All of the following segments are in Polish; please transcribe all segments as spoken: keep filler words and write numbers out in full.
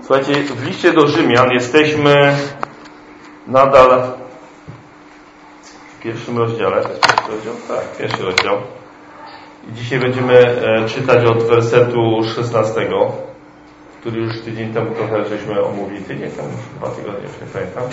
Słuchajcie, w liście do Rzymian jesteśmy nadal w pierwszym rozdziale. To jest pierwszy rozdział? Tak, pierwszy rozdział. I dzisiaj będziemy e, czytać od wersetu szesnastego, który już tydzień temu trochę żeśmy omówili. Tydzień temu, dwa tygodnie, już nie pamiętam.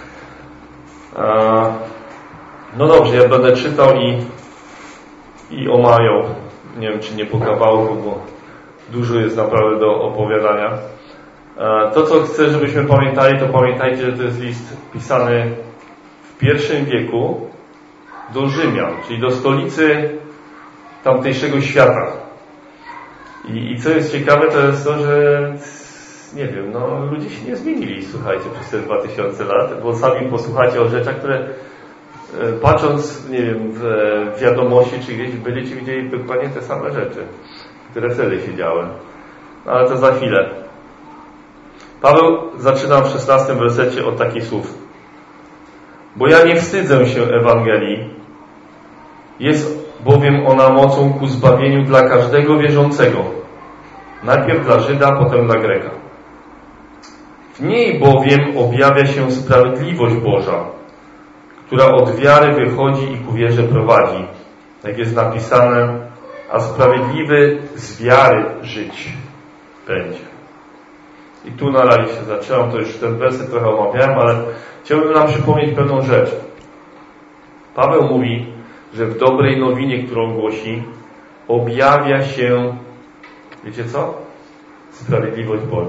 E, no dobrze, ja będę czytał i, i omawiał. Nie wiem, czy nie po kawałku, bo dużo jest naprawdę do opowiadania. To, co chcę, żebyśmy pamiętali, to pamiętajcie, że to jest list pisany w pierwszym wieku do Rzymian, czyli do stolicy tamtejszego świata. I, i co jest ciekawe, to jest to, że nie wiem, no ludzie się nie zmienili, słuchajcie, przez te dwa tysiące lat, bo sami posłuchacie o rzeczach, które patrząc, nie wiem, w wiadomości, czy gdzieś będziecie widzieli dokładnie te same rzeczy, które wtedy się działy. No, ale to za chwilę. Paweł zaczyna w szesnastym wersecie od takich słów. Bo ja nie wstydzę się Ewangelii, jest bowiem ona mocą ku zbawieniu dla każdego wierzącego. Najpierw dla Żyda, potem dla Greka. W niej bowiem objawia się sprawiedliwość Boża, która od wiary wychodzi i ku wierze prowadzi. Jak jest napisane, a sprawiedliwy z wiary żyć będzie. I tu na razie się zaczęłam, to już ten werset trochę omawiałem, ale chciałbym nam przypomnieć pewną rzecz. Paweł mówi, że w dobrej nowinie, którą głosi, objawia się, wiecie co? Sprawiedliwość Boża.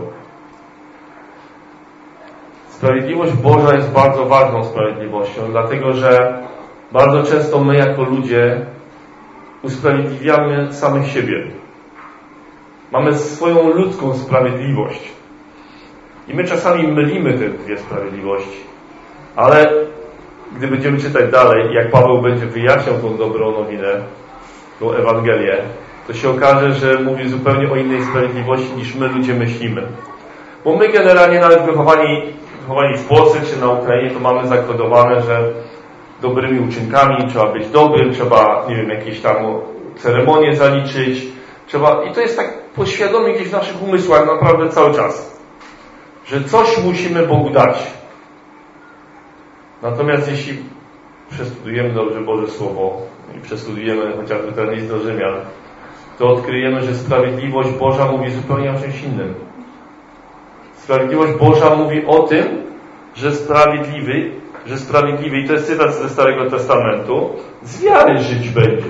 Sprawiedliwość Boża jest bardzo ważną sprawiedliwością, dlatego że bardzo często my jako ludzie usprawiedliwiamy samych siebie. Mamy swoją ludzką sprawiedliwość. I my czasami mylimy te dwie sprawiedliwości. Ale gdy będziemy czytać dalej, jak Paweł będzie wyjaśniał tą dobrą nowinę, tą Ewangelię, to się okaże, że mówi zupełnie o innej sprawiedliwości niż my ludzie myślimy. Bo my generalnie nawet wychowani, wychowani w Polsce czy na Ukrainie, to mamy zakodowane, że dobrymi uczynkami trzeba być dobrym, trzeba, nie wiem, jakieś tam ceremonie zaliczyć, trzeba, i to jest tak podświadomie gdzieś w naszych umysłach naprawdę cały czas, że coś musimy Bogu dać. Natomiast jeśli przestudujemy dobrze Boże Słowo i przestudujemy chociażby ten list do Rzymian, to odkryjemy, że sprawiedliwość Boża mówi zupełnie o czymś innym. Sprawiedliwość Boża mówi o tym, że sprawiedliwy, że sprawiedliwy, i to jest cytat ze Starego Testamentu, z wiary żyć będzie.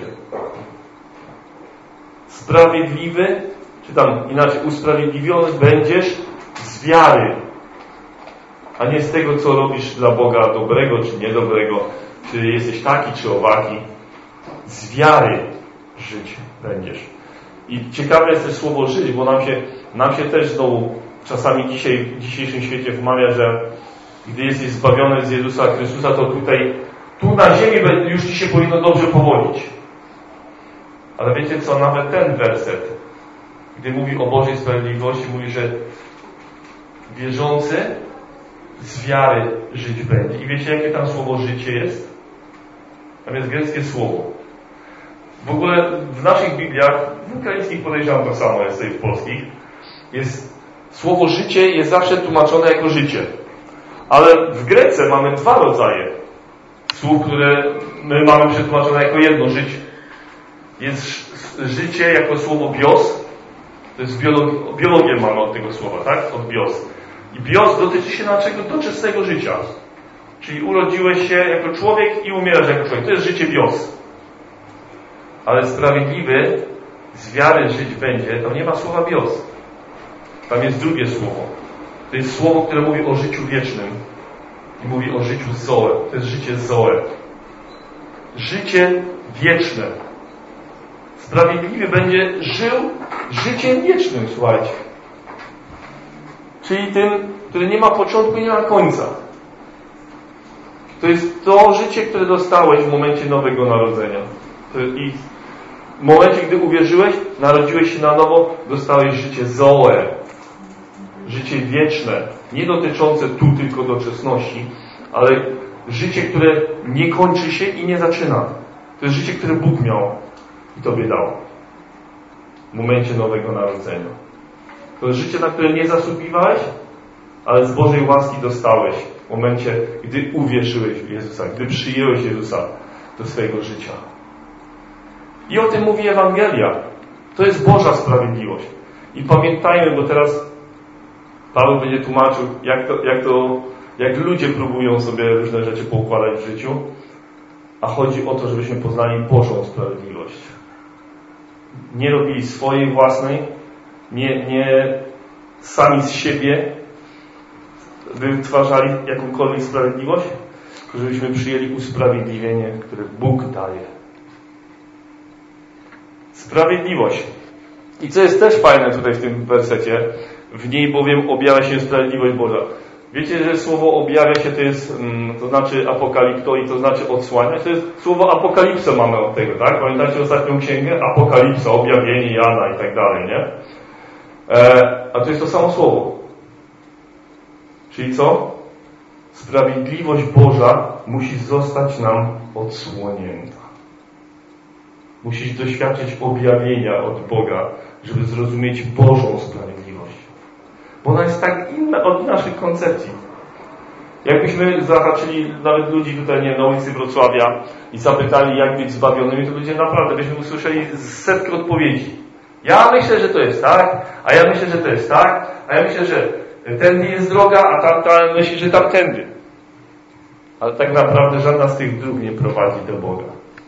Sprawiedliwy, czy tam inaczej, usprawiedliwiony będziesz z wiary, a nie z tego, co robisz dla Boga dobrego, czy niedobrego, czy jesteś taki, czy owaki. Z wiary żyć będziesz. I ciekawe jest też słowo żyć, bo nam się, nam się też znowu czasami dzisiaj, w dzisiejszym świecie wmawia, że gdy jesteś zbawiony z Jezusa Chrystusa, to tutaj, tu na ziemi już ci się powinno dobrze powodzić. Ale wiecie co, nawet ten werset, gdy mówi o Bożej sprawiedliwości, mówi, że wierzący z wiary żyć będzie. I wiecie, jakie tam słowo życie jest? Tam jest greckie słowo. W ogóle w naszych Bibliach, w ukraińskich podejrzewam to samo jest, tutaj w polskich, jest słowo życie jest zawsze tłumaczone jako życie. Ale w Grece mamy dwa rodzaje słów, które my mamy przetłumaczone jako jedno życie. Jest życie jako słowo bios. To jest biologię, biologię mamy od tego słowa, tak? Od bios. I bios dotyczy się naszego doczesnego życia. Czyli urodziłeś się jako człowiek i umierasz jako człowiek. To jest życie bios. Ale sprawiedliwy z wiary żyć będzie, tam nie ma słowa bios. Tam jest drugie słowo. To jest słowo, które mówi o życiu wiecznym. I mówi o życiu zoe. To jest życie zoe. Życie wieczne. Sprawiedliwy będzie żył życiem wiecznym, słuchajcie. Czyli tym, który nie ma początku i nie ma końca. To jest to życie, które dostałeś w momencie nowego narodzenia. I w momencie, gdy uwierzyłeś, narodziłeś się na nowo, dostałeś życie zoe. Życie wieczne. Nie dotyczące tu tylko doczesności, ale życie, które nie kończy się i nie zaczyna. To jest życie, które Bóg miał i Tobie dał w momencie nowego narodzenia. To jest życie, na które nie zasługiwałeś, ale z Bożej łaski dostałeś w momencie, gdy uwierzyłeś w Jezusa, gdy przyjęłeś Jezusa do swojego życia. I o tym mówi Ewangelia. To jest Boża sprawiedliwość. I pamiętajmy, bo teraz Paweł będzie tłumaczył, jak to, jak to, jak ludzie próbują sobie różne rzeczy poukładać w życiu, a chodzi o to, żebyśmy poznali Bożą sprawiedliwość. Nie robili swojej własnej, nie, nie sami z siebie wytwarzali jakąkolwiek sprawiedliwość, tylko żebyśmy przyjęli usprawiedliwienie, które Bóg daje. Sprawiedliwość. I co jest też fajne tutaj w tym wersecie, w niej bowiem objawia się sprawiedliwość Boża. Wiecie, że słowo objawia się to jest, to znaczy apokalipto i to znaczy odsłaniać. To jest słowo apokalipsa mamy od tego, tak? Pamiętacie ostatnią księgę? Apokalipsa, objawienie Jana i tak dalej, nie? E, a to jest to samo słowo. Czyli co? Sprawiedliwość Boża musi zostać nam odsłonięta. Musisz doświadczyć objawienia od Boga, żeby zrozumieć Bożą sprawiedliwość. Bo ona jest tak inna od naszych koncepcji. Jakbyśmy zahaczyli nawet ludzi tutaj, nie, na ulicy Wrocławia i zapytali, jak być zbawionymi, to ludzie naprawdę byśmy usłyszeli setkę odpowiedzi. Ja myślę, że to jest tak, a ja myślę, że to jest tak, a ja myślę, że tędy jest droga, a tamta myśli, że tamtędy. Ale tak naprawdę żadna z tych dróg nie prowadzi do Boga.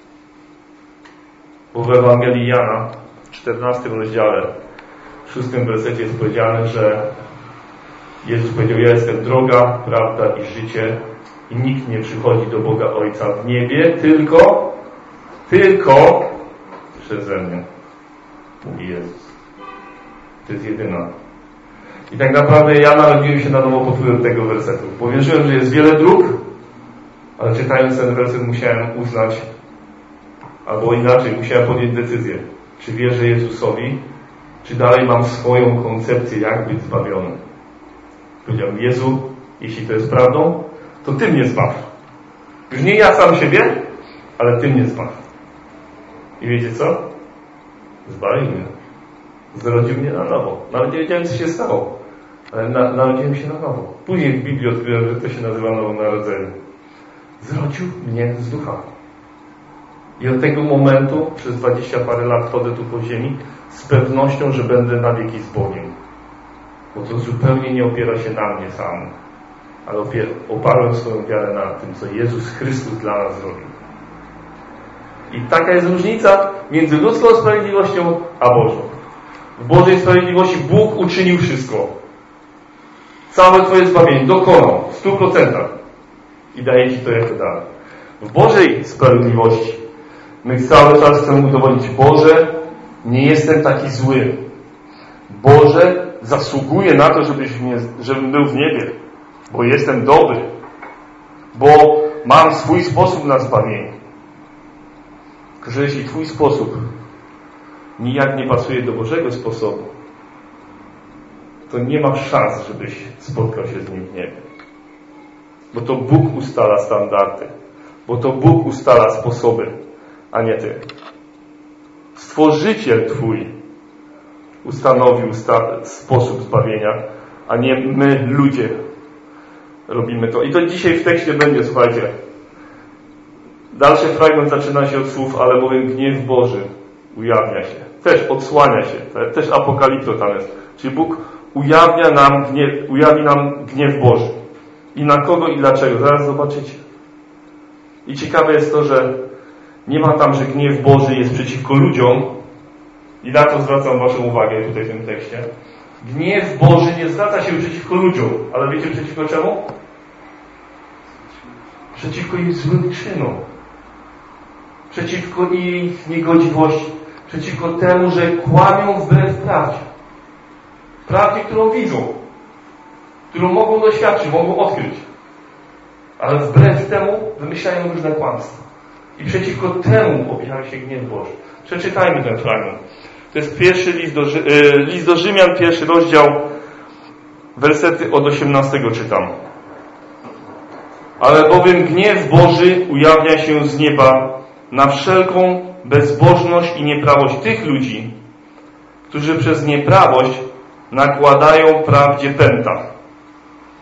Bo w Ewangelii Jana, w czternastym rozdziale, w szóstym wersecie jest powiedziane, że Jezus powiedział: ja jestem droga, prawda i życie i nikt nie przychodzi do Boga Ojca w niebie, tylko, tylko przeze mnie, mówi Jezus. To jest jedyna. I tak naprawdę ja narodziłem się na nowo pod wpływem tego wersetu. Powierzyłem, że jest wiele dróg, ale czytając ten werset musiałem uznać, albo inaczej, musiałem podjąć decyzję, czy wierzę Jezusowi, czy dalej mam swoją koncepcję, jak być zbawiony. Powiedziałem: Jezu, jeśli to jest prawdą, to Ty mnie zbaw. Już nie ja sam siebie, ale Ty mnie zbaw. I wiecie co? Zbawił mnie. Zrodził mnie na nowo. Nawet nie wiedziałem, co się stało, ale na, narodziłem się na nowo. Później w Biblii odkryłem, że to się nazywa nowonarodzenie. Zrodził mnie z ducha. I od tego momentu przez dwadzieścia parę lat chodzę tu po ziemi z pewnością, że będę na wieki z Bogiem. Bo to zupełnie nie opiera się na mnie samym, ale opier- oparłem swoją wiarę na tym, co Jezus Chrystus dla nas zrobił. I taka jest różnica między ludzką sprawiedliwością a Bożą. W Bożej sprawiedliwości Bóg uczynił wszystko. Całe Twoje zbawienie dokonał w stu procentach i daje Ci to jako dar. W Bożej sprawiedliwości my cały czas chcemy udowodnić: Boże, nie jestem taki zły. Boże, zasługuję na to, żebyś mnie, żebym był w niebie, bo jestem dobry, bo mam swój sposób na zbawienie. Tylko że jeśli Twój sposób nijak nie pasuje do Bożego sposobu, to nie masz szans, żebyś spotkał się z Nim w niebie. Bo to Bóg ustala standardy, bo to Bóg ustala sposoby, a nie Ty. Stworzyciel Twój ustanowił sta- sposób zbawienia, a nie my, ludzie, robimy to. I to dzisiaj w tekście będzie, słuchajcie. Dalszy fragment zaczyna się od słów: ale bowiem gniew Boży ujawnia się. Też odsłania się. Też apokalipto tam jest. Czyli Bóg ujawnia nam gniew, ujawni nam gniew Boży. I na kogo i dlaczego? Zaraz zobaczycie. I ciekawe jest to, że nie ma tam, że gniew Boży jest przeciwko ludziom. I na to zwracam Waszą uwagę tutaj w tym tekście. Gniew Boży nie zwraca się przeciwko ludziom. Ale wiecie przeciwko czemu? Przeciwko ich złym czynom. Przeciwko ich niegodziwości. Przeciwko temu, że kłamią wbrew prawdzie. Prawdzie, którą widzą. Którą mogą doświadczyć, mogą odkryć. Ale wbrew temu wymyślają różne kłamstwa. I przeciwko temu objawia się gniew Boży. Przeczytajmy ten fragment. To jest pierwszy list do, yy, list do Rzymian, pierwszy rozdział, wersety od osiemnastego czytam. Ale bowiem gniew Boży ujawnia się z nieba na wszelką bezbożność i nieprawość tych ludzi, którzy przez nieprawość nakładają prawdzie pęta.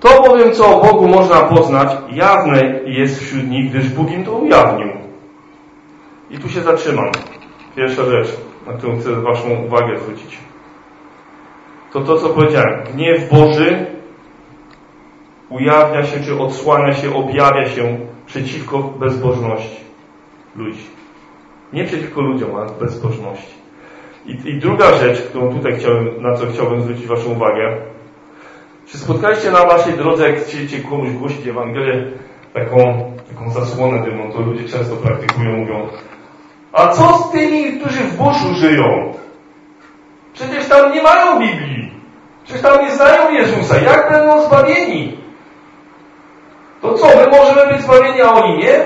To bowiem, co o Bogu można poznać, jawne jest wśród nich, gdyż Bóg im to ujawnił. I tu się zatrzymam. Pierwsza rzecz, na którą chcę waszą uwagę zwrócić. To to, co powiedziałem. Gniew Boży ujawnia się, czy odsłania się, objawia się przeciwko bezbożności ludzi. Nie przeciwko ludziom, ale bezbożności. I, I druga rzecz, którą tutaj chciałem, na co chciałbym zwrócić waszą uwagę. Czy spotkaliście na waszej drodze, jak chcecie komuś głosić Ewangelię, taką, taką zasłonę dymną, to ludzie często praktykują, mówią: a co z tymi, którzy w buszu żyją? Przecież tam nie mają Biblii. Przecież tam nie znają Jezusa. Jak będą zbawieni? To co, my możemy być zbawieni, a oni nie?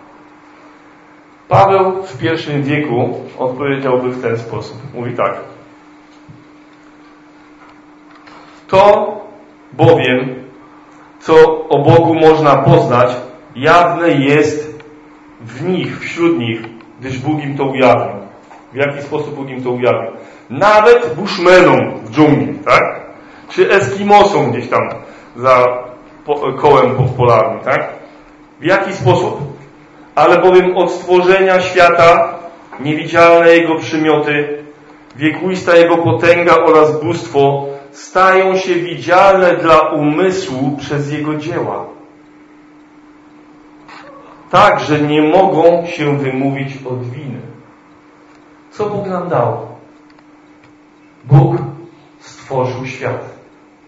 Paweł w pierwszym wieku odpowiedziałby w ten sposób. Mówi tak. To bowiem, co o Bogu można poznać, jawne jest w nich, wśród nich, gdyż Bóg im to ujawnił. W jaki sposób Bóg im to ujawnił? Nawet bushmenom w dżungli, tak? Czy Eskimosom gdzieś tam za kołem polarnym, tak? W jaki sposób? Ale bowiem od stworzenia świata niewidzialne Jego przymioty, wiekuista Jego potęga oraz bóstwo stają się widzialne dla umysłu przez Jego dzieła. Tak, że nie mogą się wymówić od winy. Co Bóg nam dał? Bóg stworzył świat.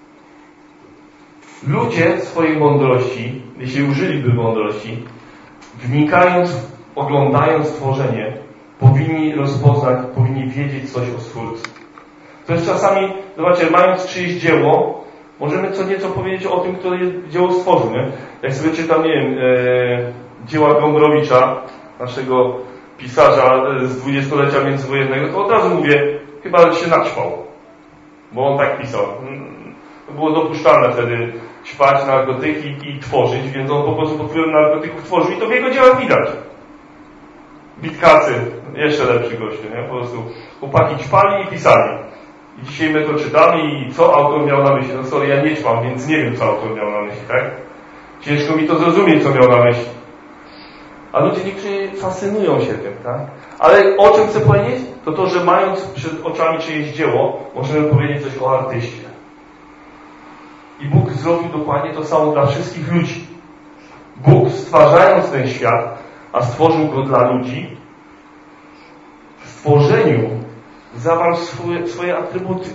Ludzie w swojej mądrości, jeśli użyliby mądrości, wnikając, oglądając stworzenie, powinni rozpoznać, powinni wiedzieć coś o Stwórcy. To jest czasami, zobaczcie, mając czyjeś dzieło, możemy co nieco powiedzieć o tym, kto je dzieło stworzył, nie? Jak sobie czytam, nie wiem, e, dzieła Gombrowicza, naszego pisarza z dwudziestolecia międzywojennego, to od razu mówię, chyba się naćpał. Bo on tak pisał. To było dopuszczalne wtedy ćpać narkotyki i tworzyć, więc on po prostu pod wpływem narkotyków tworzył i to w jego dziełach widać. Bitkacy, jeszcze lepszy gościu, nie? Po prostu chłopaki ćpali i pisali. I dzisiaj my to czytamy i co autor miał na myśli? No sorry, ja nie ćpam, więc nie wiem, co autor miał na myśli, tak? Ciężko mi to zrozumieć, co miał na myśli. A ludzie niektórzy fascynują się tym, tak? Ale o czym chcę powiedzieć? To to, że mając przed oczami czyjeś dzieło, możemy powiedzieć coś o artyście. I Bóg zrobił dokładnie to samo dla wszystkich ludzi. Bóg, stwarzając ten świat, a stworzył go dla ludzi, w stworzeniu zawarł swoje, swoje atrybuty.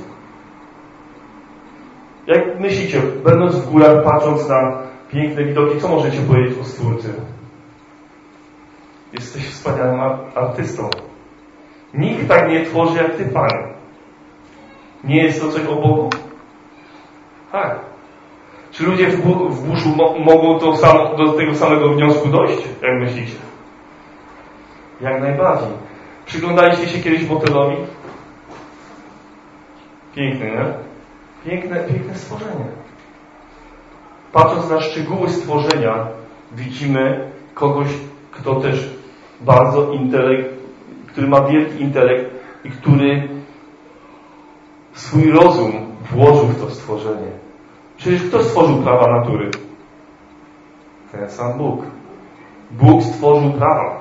Jak myślicie, będąc w górach, patrząc na piękne widoki, co możecie powiedzieć o Stwórcy? Jesteś wspaniałym artystą. Nikt tak nie tworzy jak Ty, Panie. Nie jest to coś o Bogu? Tak. Czy ludzie w, bu- w buszu mo- mogą to samo, do tego samego wniosku dojść? Jak myślicie? Jak najbardziej. Przyglądaliście się kiedyś motelowi? Piękne, nie? Piękne, piękne stworzenie. Patrząc na szczegóły stworzenia, widzimy kogoś, kto też bardzo intelekt, który ma wielki intelekt i który swój rozum włożył w to stworzenie. Przecież kto stworzył prawa natury? Ten sam Bóg. Bóg stworzył prawa.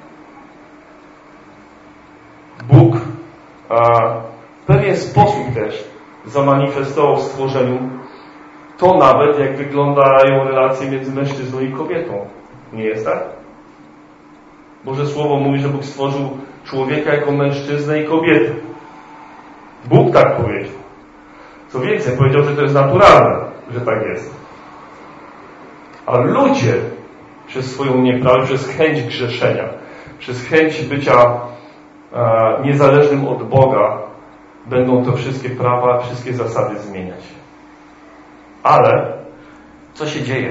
Bóg a, w pewien sposób też zamanifestował w stworzeniu to nawet, jak wyglądają relacje między mężczyzną i kobietą. Nie jest tak? Boże Słowo mówi, że Bóg stworzył człowieka jako mężczyznę i kobietę. Bóg tak powiedział. Co więcej, powiedział, że to jest naturalne, że tak jest. A ludzie przez swoją nieprawość, przez chęć grzeszenia, przez chęć bycia e, niezależnym od Boga, będą to wszystkie prawa, wszystkie zasady zmieniać. Ale co się dzieje?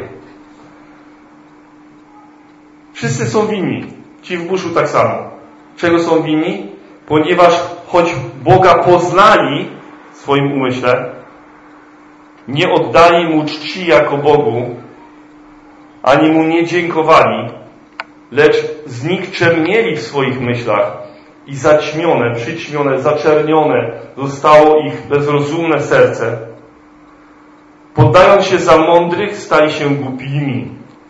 Wszyscy są winni. Ci w buszu tak samo. Czego są winni? Ponieważ choć Boga poznali w swoim umyśle, nie oddali Mu czci jako Bogu, ani Mu nie dziękowali, lecz znikczemnieli w swoich myślach i zaćmione, przyćmione, zaczernione zostało ich bezrozumne serce. Poddając się za mądrych, stali się głupimi.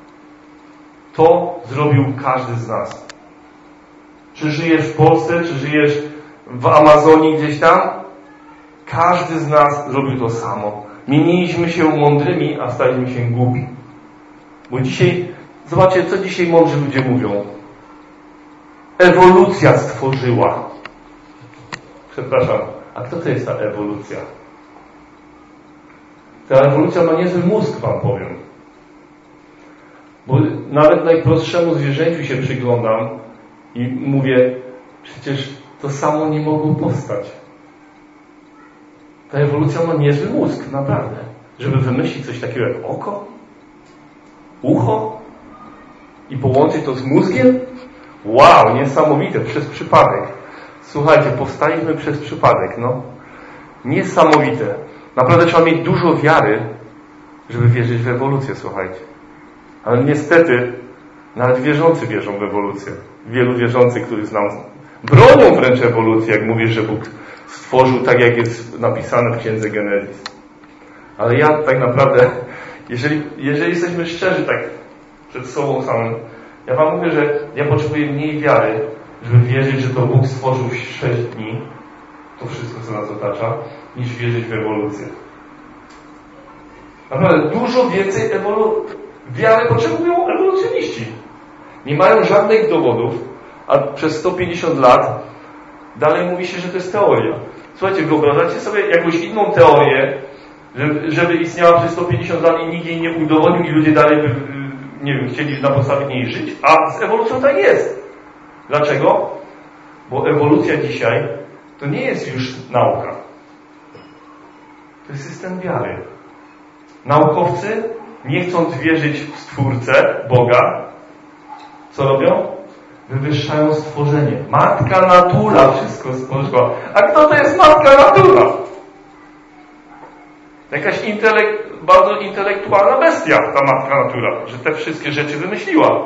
To zrobił każdy z nas. Czy żyjesz w Polsce, czy żyjesz w Amazonii gdzieś tam? Każdy z nas zrobił to samo. Mieniliśmy się mądrymi, a staliśmy się głupi. Bo dzisiaj, zobaczcie, co dzisiaj mądrzy ludzie mówią. Ewolucja stworzyła. Przepraszam, a kto to jest ta ewolucja? Ta ewolucja ma niezły mózg, wam powiem. Bo nawet najprostszemu zwierzęciu się przyglądam i mówię, przecież to samo nie mogło powstać. Ta ewolucja ma niezły mózg, naprawdę. Żeby wymyślić coś takiego jak oko, ucho i połączyć to z mózgiem? Wow, niesamowite, przez przypadek. Słuchajcie, powstaliśmy przez przypadek, no. Niesamowite. Naprawdę trzeba mieć dużo wiary, żeby wierzyć w ewolucję, słuchajcie. Ale niestety, nawet wierzący wierzą w ewolucję. Wielu wierzących, których znam, bronią wręcz ewolucji, jak mówisz, że Bóg stworzył tak, jak jest napisane w Księdze Genezis. Ale ja tak naprawdę, jeżeli, jeżeli jesteśmy szczerzy tak przed sobą samym, ja wam mówię, że ja potrzebuję mniej wiary, żeby wierzyć, że to Bóg stworzył w sześć dni, to wszystko, co nas otacza, niż wierzyć w ewolucję. Naprawdę dużo więcej ewolu... wiary potrzebują ewolucjoniści. Nie mają żadnych dowodów, a przez sto pięćdziesiąt lat dalej mówi się, że to jest teoria. Słuchajcie, wyobrażacie sobie jakąś inną teorię, żeby, żeby istniała przez sto pięćdziesiąt lat i nikt jej nie udowodnił i ludzie dalej by, nie wiem, chcieli na podstawie niej żyć, a z ewolucją tak jest. Dlaczego? Bo ewolucja dzisiaj to nie jest już nauka. To jest system wiary. Naukowcy, nie chcąc wierzyć w Stwórcę, Boga, co robią? Wywyższają stworzenie. Matka natura wszystko stworzyła. A kto to jest matka natura? Jakaś intelekt, bardzo intelektualna bestia, ta matka natura, że te wszystkie rzeczy wymyśliła.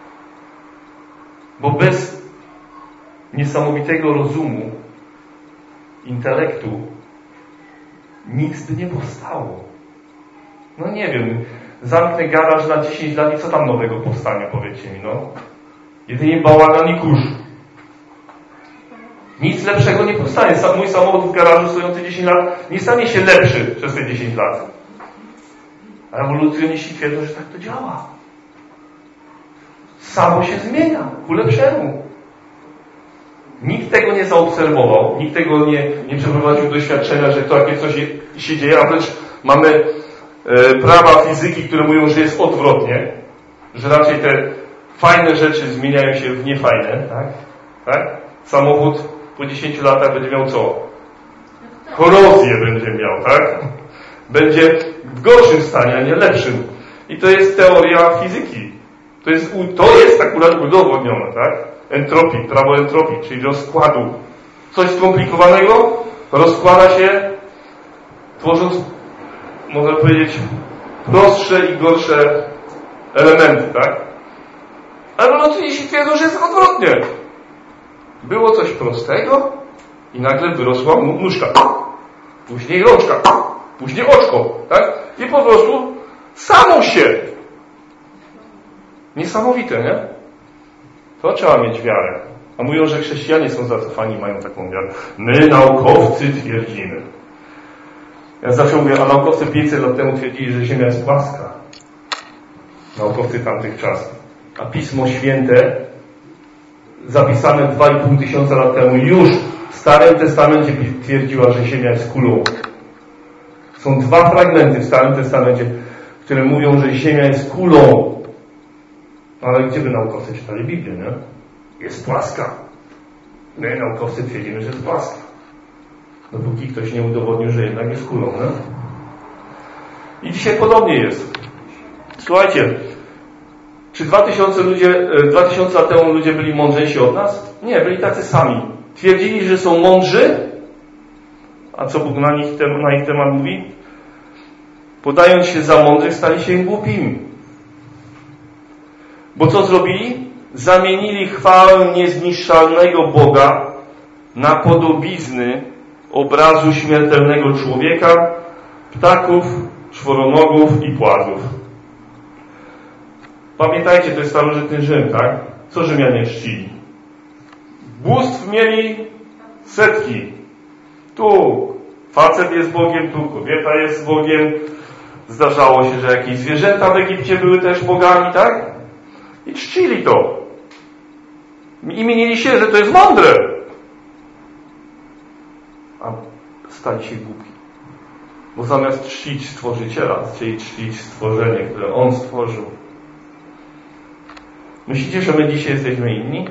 Bo bez niesamowitego rozumu, intelektu, nic by nie powstało. No nie wiem, zamknę garaż na dziesięć lat i co tam nowego powstanie, powiedzcie mi, no. Jedynie bałagan i kurz. Nic lepszego nie powstanie. Mój samochód w garażu stojący dziesięć lat nie stanie się lepszy przez te dziesięć lat. A ewolucjoniści twierdzą, że tak to działa. Samo się zmienia ku lepszemu. Nikt tego nie zaobserwował, nikt tego nie, nie przeprowadził doświadczenia, że to takie coś się dzieje, a wręcz mamy e, prawa fizyki, które mówią, że jest odwrotnie, że raczej te fajne rzeczy zmieniają się w niefajne, tak? Tak? Samochód po dziesięciu latach będzie miał co? Korozję będzie miał, tak? Będzie w gorszym stanie, a nie lepszym. I to jest teoria fizyki. To jest, to jest akurat udowodnione, tak? Entropii, prawo entropii, czyli rozkładu. Coś skomplikowanego rozkłada się, tworząc, można powiedzieć, prostsze i gorsze elementy, tak? Ewolucjoniści twierdzą, że jest odwrotnie. Było coś prostego i nagle wyrosła nóżka. Później rączka. Później oczko, tak? I po prostu samo się. Niesamowite, nie? To trzeba mieć wiarę. A mówią, że chrześcijanie są zacofani, mają taką wiarę. My, naukowcy, twierdzimy. Ja zawsze mówię, a naukowcy pięćset lat temu twierdzili, że Ziemia jest płaska. Naukowcy tamtych czasów. A Pismo Święte, zapisane dwa i pół tysiąca lat temu, już w Starym Testamencie twierdziła, że Ziemia jest kulą. Są dwa fragmenty w Starym Testamencie, które mówią, że Ziemia jest kulą. Ale gdzie by naukowcy czytali Biblię, nie? Jest płaska. My, naukowcy, twierdzimy, że jest płaska. Dopóki ktoś nie udowodnił, że jednak jest kulą, nie? I dzisiaj podobnie jest. Słuchajcie, czy dwa tysiące ludzie, dwa tysiące lat temu ludzie byli mądrzejsi od nas? Nie, byli tacy sami. Twierdzili, że są mądrzy. A co Bóg na, nich, na ich temat mówi? Podając się za mądrych, stali się głupimi. Bo co zrobili? Zamienili chwałę niezniszczalnego Boga na podobizny obrazu śmiertelnego człowieka, ptaków, czworonogów i płazów. Pamiętajcie, to jest starożytny Rzym, tak? Co Rzymianie czcili? Bóstw mieli setki. Tu facet jest Bogiem, tu kobieta jest Bogiem. Zdarzało się, że jakieś zwierzęta w Egipcie były też bogami, tak? I czcili to. I mieli się, że to jest mądre. A stali się głupi. Bo zamiast czcić Stworzyciela, chcieli czcić stworzenie, które On stworzył. Myślicie, że my dzisiaj jesteśmy inni?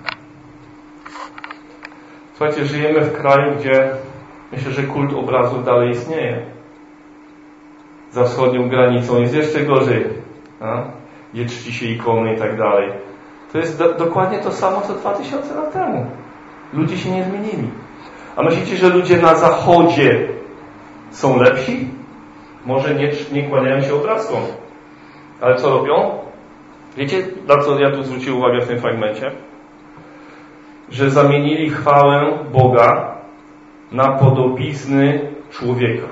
Słuchajcie, żyjemy w kraju, gdzie myślę, że kult obrazu dalej istnieje. Za wschodnią granicą jest jeszcze gorzej. A? Gdzie czci się ikony i tak dalej. To jest do, dokładnie to samo, co dwa tysiące lat temu. Ludzie się nie zmienili. A myślicie, że ludzie na zachodzie są lepsi? Może nie, nie kłaniają się obrazkom. Ale co robią? Wiecie, na co ja tu zwróciłem uwagę w tym fragmencie? Że zamienili chwałę Boga na podobizny człowieka.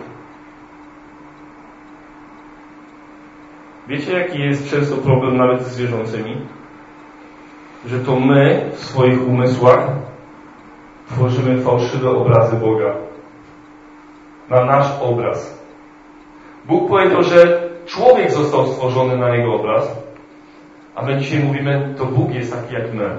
Wiecie, jaki jest często problem nawet z wierzącymi? Że to my w swoich umysłach tworzymy fałszywe obrazy Boga. Na nasz obraz. Bóg powiedział, że człowiek został stworzony na Jego obraz, a my dzisiaj mówimy, to Bóg jest taki jak my.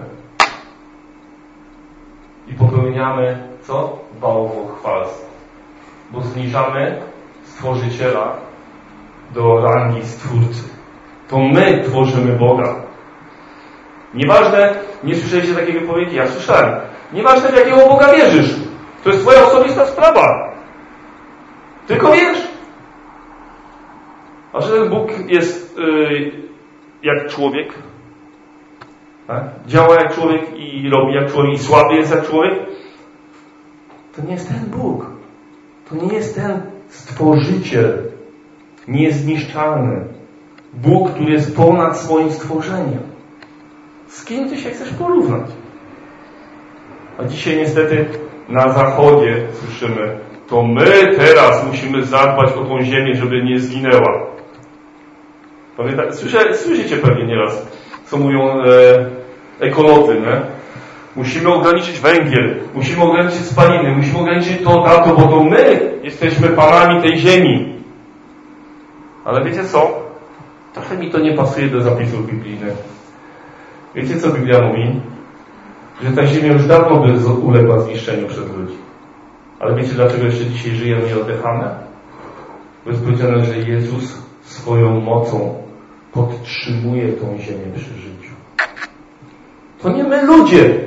I popełniamy, co? Bałwochwalstwo. Bo zniżamy Stworzyciela do rangi Stwórcy. To my tworzymy Boga. Nieważne, nie słyszeliście takiej wypowiedzi, ja słyszałem. Nieważne, w jakiego Boga wierzysz. To jest twoja osobista sprawa. Tylko wiesz. A że ten Bóg jest yy, jak człowiek, tak? Działa jak człowiek i robi jak człowiek i słaby jest jak człowiek, to nie jest ten Bóg. To nie jest ten Stworzyciel niezniszczalny. Bóg, który jest ponad swoim stworzeniem. Z kim ty się chcesz porównać? A dzisiaj niestety na zachodzie słyszymy, to my teraz musimy zadbać o tą ziemię, żeby nie zginęła. Pamięta, słyszę, słyszycie pewnie nieraz, co mówią e, ekology, nie? Musimy ograniczyć węgiel, musimy ograniczyć spaliny, musimy ograniczyć to, to, bo to my jesteśmy panami tej ziemi. Ale wiecie co? Trochę mi to nie pasuje do zapisów biblijnych. Wiecie, co Biblia mówi? Że ta ziemia już dawno by uległa zniszczeniu przez ludzi. Ale wiecie, dlaczego jeszcze dzisiaj żyjemy i oddychamy? Bo jest powiedziane, że Jezus swoją mocą podtrzymuje tą ziemię przy życiu. To nie my ludzie.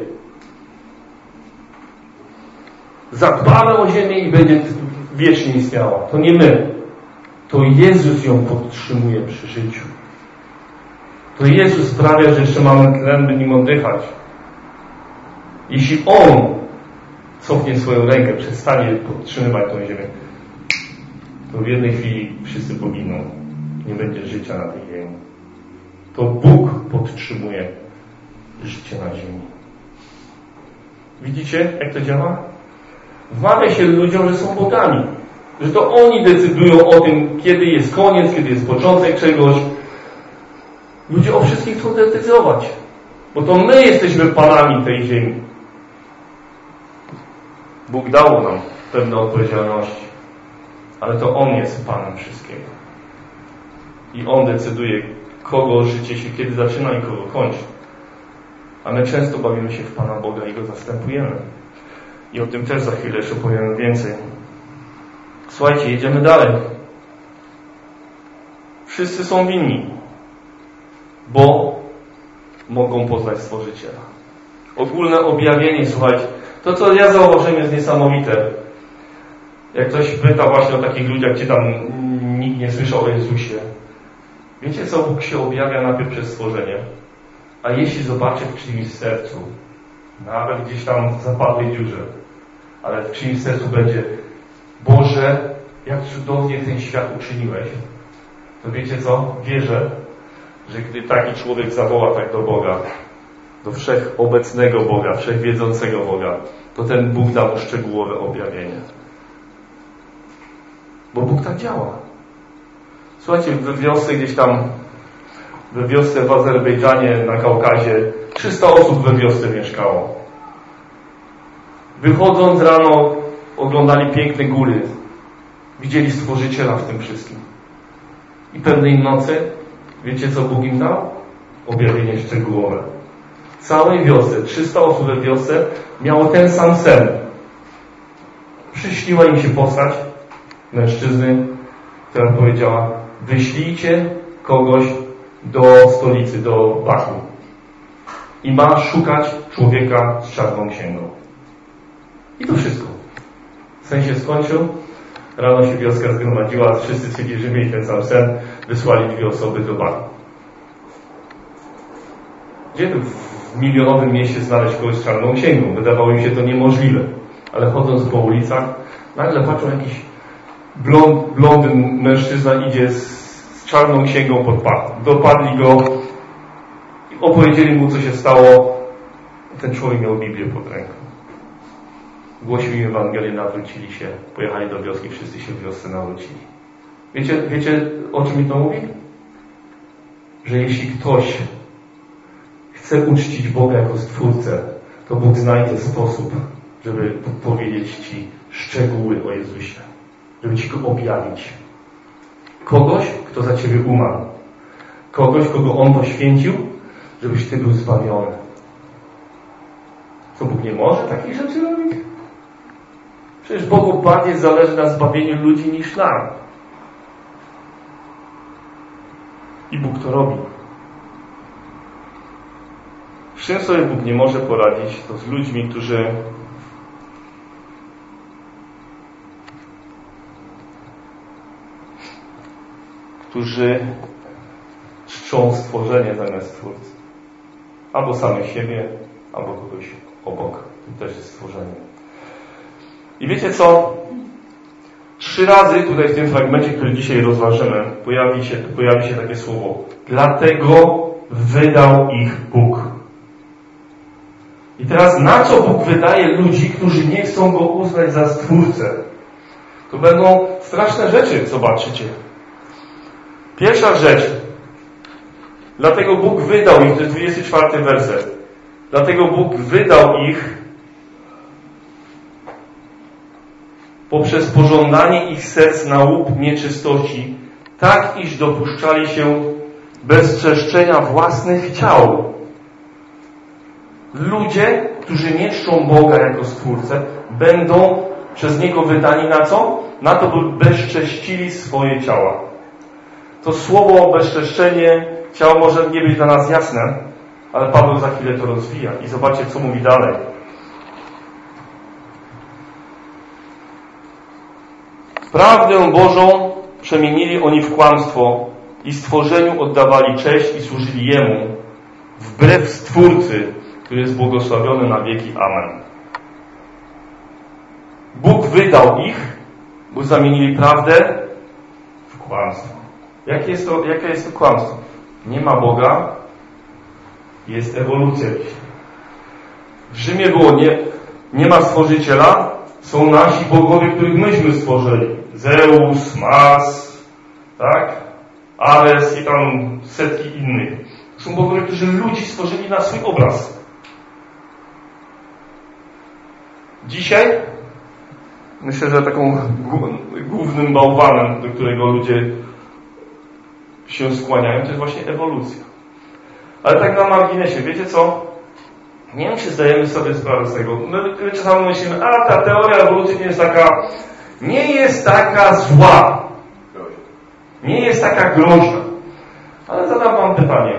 Zadbamy o ziemię i będzie wiecznie istniała. To nie my. To Jezus ją podtrzymuje przy życiu. To Jezus sprawia, że jeszcze mamy tlen, by nim oddychać. Jeśli On cofnie swoją rękę, przestanie podtrzymywać tą ziemię, to w jednej chwili wszyscy poginą. Nie będzie życia na tej ziemi. To Bóg podtrzymuje życie na ziemi. Widzicie, jak to działa? Wmawia się ludziom, że są bogami. Że to oni decydują o tym, kiedy jest koniec, kiedy jest początek czegoś. Ludzie o wszystkim chcą decydować. Bo to my jesteśmy panami tej ziemi. Bóg dał nam pewne odpowiedzialności. Ale to On jest Panem wszystkiego. I On decyduje, kogo życie się kiedy zaczyna i kogo kończy. A my często bawimy się w Pana Boga i Go zastępujemy. I o tym też za chwilę jeszcze powiem więcej. Słuchajcie, jedziemy dalej. Wszyscy są winni, bo mogą poznać Stworzyciela. Ogólne objawienie, słuchajcie. To, co ja zauważyłem, jest niesamowite. Jak ktoś pyta właśnie o takich ludziach, gdzie tam nikt nie słyszał o Jezusie. Wiecie co? Bóg się objawia najpierw przez stworzenie. A jeśli zobaczy w czyimś sercu, nawet gdzieś tam w zapadłej dziurze, ale w czyimś sercu będzie: Boże, jak cudownie ten świat uczyniłeś, to wiecie co? Wierzę, że gdy taki człowiek zawoła tak do Boga, do wszechobecnego Boga, wszechwiedzącego Boga, to ten Bóg da mu szczegółowe objawienie. Bo Bóg tak działa. Słuchajcie, we wiosce gdzieś tam, we wiosce w Azerbejdżanie, na Kaukazie, trzysta osób we wiosce mieszkało. Wychodząc rano, oglądali piękne góry. Widzieli Stworzyciela w tym wszystkim. I pewnej nocy, wiecie co Bóg im dał? Objawienie szczegółowe. W całej wiosce, trzysta osób we wiosce miało ten sam sen. Przyśniła im się postać mężczyzny, która powiedziała: wyślijcie kogoś do stolicy, do Baku. I ma szukać człowieka z czarną księgą. I to wszystko. Sen się skończył. Rano się wioska zgromadziła. Wszyscy stwierdzili, że mieli ten sam sen. Wysłali dwie osoby do Baku. Gdzie w milionowym mieście znaleźć kogoś z czarną księgą? Wydawało im się to niemożliwe. Ale chodząc po ulicach, nagle patrzą, jakiś blond, blondyn mężczyzna idzie z, z czarną księgą pod pachą. Dopadli go i opowiedzieli mu, co się stało. Ten człowiek miał Biblię pod ręką. Głosił im Ewangelię, nawrócili się, pojechali do wioski, wszyscy się w wiosce nawrócili. Wiecie, wiecie o czym mi to mówi? Że jeśli ktoś chce uczcić Boga jako Stwórcę, to Bóg znajdzie sposób, żeby powiedzieć Ci szczegóły o Jezusie, żeby Ci Go objawić. Kogoś, kto za Ciebie umarł. Kogoś, kogo On poświęcił, żebyś Ty był zbawiony. Co, Bóg nie może takich rzeczy robić? Przecież Bogu bardziej zależy na zbawieniu ludzi niż nam. I Bóg to robi. Z czym sobie Bóg nie może poradzić, to z ludźmi, którzy którzy czczą stworzenie zamiast Stwórcy. Albo samych siebie, albo kogoś obok. To też jest stworzenie. I wiecie co? Trzy razy tutaj w tym fragmencie, który dzisiaj rozważymy, pojawi się, pojawi się takie słowo. Dlatego wydał ich Bóg. I teraz na co Bóg wydaje ludzi, którzy nie chcą Go uznać za Stwórcę? To będą straszne rzeczy, zobaczycie. Pierwsza rzecz. Dlatego Bóg wydał ich, to jest dwudziesty czwarty werset. Dlatego Bóg wydał ich poprzez pożądanie ich serc na łup nieczystości, tak iż dopuszczali się bezczeszczenia własnych ciał. Ludzie, którzy nie czczą Boga jako Stwórcę, będą przez Niego wydani na co? Na to, by bezcześcili swoje ciała. To słowo bezczeszczenie ciał może nie być dla nas jasne, ale Paweł za chwilę to rozwija. I zobaczcie, co mówi dalej. Prawdę Bożą przemienili oni w kłamstwo i stworzeniu oddawali cześć i służyli Jemu, wbrew Stwórcy, który jest błogosławiony na wieki. Amen. Bóg wydał ich, bo zamienili prawdę w kłamstwo. Jakie jest to, jakie jest to kłamstwo? Nie ma Boga, jest ewolucja. W Rzymie było nie, nie ma Stworzyciela, są nasi bogowie, których myśmy stworzyli. Zeus, Mars, tak? Ares i tam setki innych. To są bogowie, którzy ludzi stworzyli na swój obraz. Dzisiaj myślę, że taką głównym bałwanem, do którego ludzie się skłaniają, to jest właśnie ewolucja. Ale tak na marginesie, wiecie co? Nie wiem, czy zdajemy sobie sprawę z tego. My czasami myślimy, a ta teoria ewolucji nie jest taka, nie jest taka zła. Nie jest taka groźna. Ale zadam wam pytanie.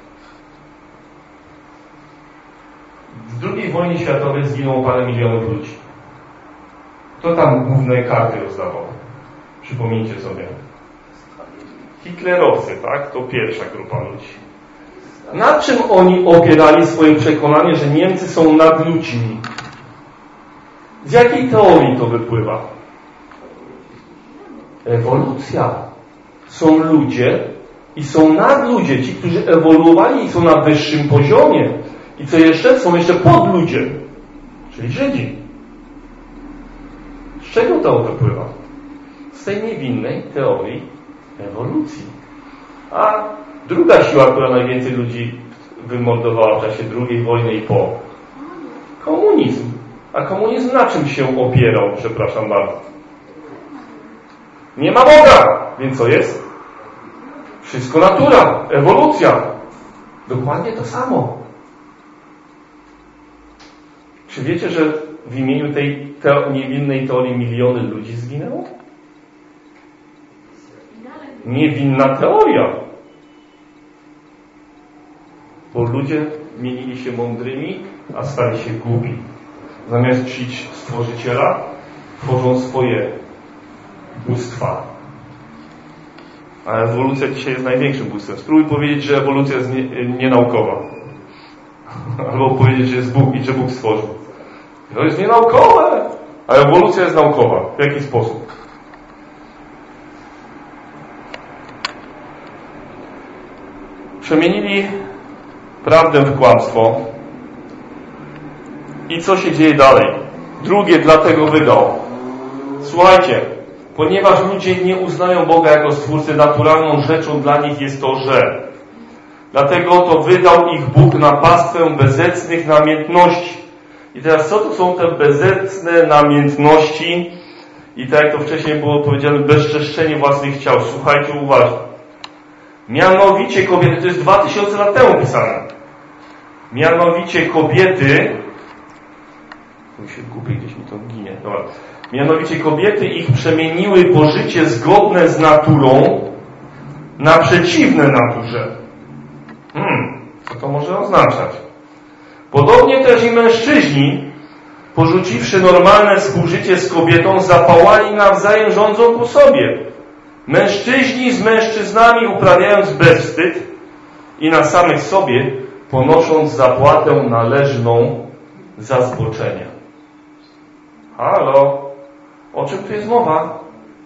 W drugiej wojnie światowej zginęło parę milionów ludzi. Kto tam główne karty rozdawał? Przypomnijcie sobie. Hitlerowcy, tak? To pierwsza grupa ludzi. Na czym oni opierali swoje przekonanie, że Niemcy są nadludźmi? Z jakiej teorii to wypływa? Ewolucja. Są ludzie i są nadludzie. Ci, którzy ewoluowali i są na wyższym poziomie. I co jeszcze? Są jeszcze podludzie. Czyli Żydzi. Z czego to wypływa? Z tej niewinnej teorii ewolucji. A druga siła, która najwięcej ludzi wymordowała w czasie drugiej wojny i po. Komunizm. A komunizm na czym się opierał, przepraszam bardzo? Nie ma Boga, więc co jest? Wszystko natura, ewolucja. Dokładnie to samo. Czy wiecie, że w imieniu tej teo- niewinnej teorii miliony ludzi zginęło? Niewinna teoria. Bo ludzie mienili się mądrymi, a stali się głupi. Zamiast czcić Stworzyciela, tworzą swoje bóstwa. A ewolucja dzisiaj jest największym bóstwem. Spróbuj powiedzieć, że ewolucja jest nie, nienaukowa. Albo powiedzieć, że jest Bóg i że Bóg stworzył. To jest nienaukowe, a ewolucja jest naukowa. W jaki sposób? Przemienili prawdę w kłamstwo. I co się dzieje dalej? Drugie dlatego wydał. Słuchajcie, ponieważ ludzie nie uznają Boga jako Stwórcy, naturalną rzeczą dla nich jest to, że dlatego to wydał ich Bóg na pastwę bezecnych namiętności. I teraz co to są te bezecne namiętności? I tak jak to wcześniej było powiedziane, bezczeszczenie własnych ciał. Słuchajcie uważnie. Mianowicie kobiety, to jest dwa tysiące lat temu pisane. Mianowicie kobiety, mi się głupie gdzieś mi to ginie. Dobra. Mianowicie kobiety ich przemieniły pożycie zgodne z naturą na przeciwne naturze. Hmm, co to może oznaczać? Podobnie też i mężczyźni, porzuciwszy normalne współżycie z kobietą, zapałali nawzajem rządzą po sobie. Mężczyźni z mężczyznami uprawiając bezwstyd i na samych sobie ponosząc zapłatę należną za zboczenie. Halo? O czym tu jest mowa?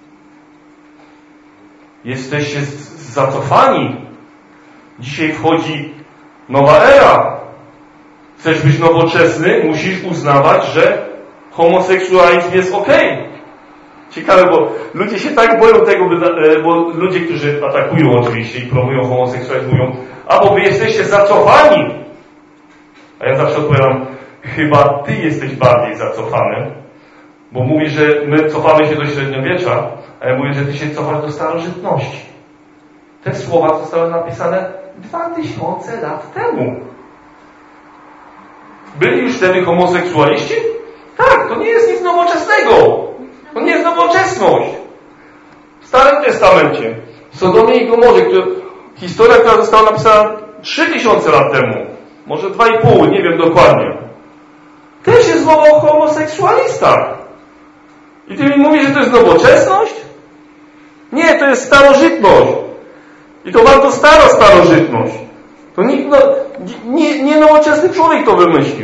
Jesteście zacofani. Dzisiaj wchodzi nowa era. Chcesz być nowoczesny, musisz uznawać, że homoseksualizm jest okej. Okay. Ciekawe, bo ludzie się tak boją tego, bo ludzie, którzy atakują oczywiście i promują homoseksualizm, mówią, a bo wy jesteście zacofani. A ja zawsze odpowiadam, chyba ty jesteś bardziej zacofany, bo mówisz, że my cofamy się do średniowiecza, a ja mówię, że ty się cofasz do starożytności. Te słowa zostały napisane dwa tysiące lat temu. Byli już wtedy homoseksualiści? Tak, to nie jest nic nowoczesnego. To nie jest nowoczesność. W Starym Testamencie, w Sodomie i Gomorze, która, historia, która została napisana trzy tysiące lat temu, może dwa i pół, nie wiem dokładnie, też jest mowa o homoseksualistach. I ty mi mówisz, że to jest nowoczesność? Nie, to jest starożytność. I to bardzo stara starożytność. To nikt, no, nie, nie nowoczesny człowiek to wymyślił.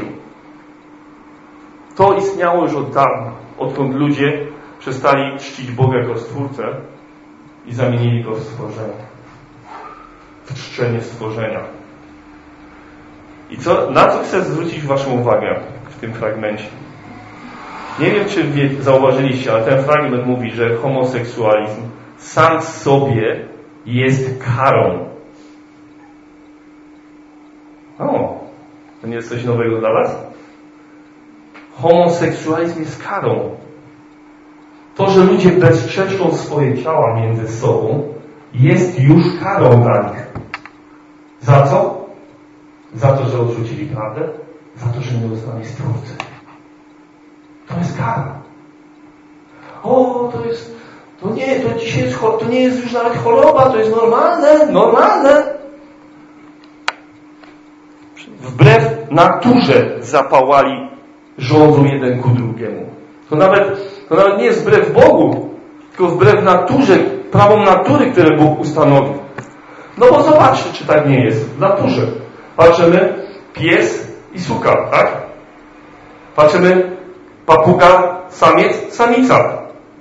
To istniało już od dawna, odkąd ludzie przestali czcić Boga jako Stwórcę i zamienili Go w stworzenie. W czczenie stworzenia. I co, na co chcę zwrócić Waszą uwagę w tym fragmencie? Nie wiem, czy wie, zauważyliście, ale ten fragment mówi, że homoseksualizm sam w sobie jest karą. O, to nie jest coś nowego dla Was? Homoseksualizm jest karą. To, że ludzie bezczeszczą swoje ciała między sobą, jest już karą dla nich. Za co? Za to, że odrzucili prawdę? Za to, że nie uznali Stwórcy. To jest kara. O, to jest, to nie, to dzisiaj jest, to nie jest już nawet choroba, to jest normalne, normalne. Wbrew naturze zapałali rządzą jeden ku drugiemu. To nawet, to nawet nie jest wbrew Bogu, tylko wbrew naturze, prawom natury, które Bóg ustanowił. No bo zobaczcie, czy tak nie jest. W naturze. Patrzymy, pies i suka, tak? Patrzymy, papuga, samiec, samica.